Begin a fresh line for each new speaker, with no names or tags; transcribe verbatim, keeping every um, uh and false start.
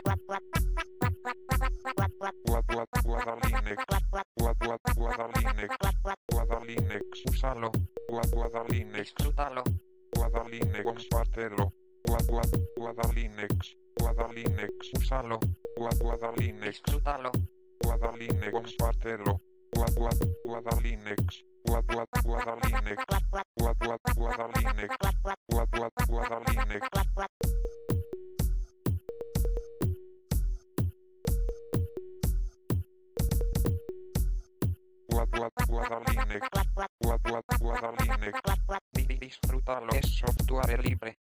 Guadalinex, Guadalinex, Guadalinex, úsalo, Guadalinex,
disfrútalo,
Guadalinex, compártelo, Guadalinex, Guadalinex, úsalo, Guadalinex,
disfrútalo,
Guadalinex, compártelo, Guadalinex, Guadalinex, Guadalinex, Guadalinex. Guadalinex, Guadalinex,
disfrútalo,
es software libre.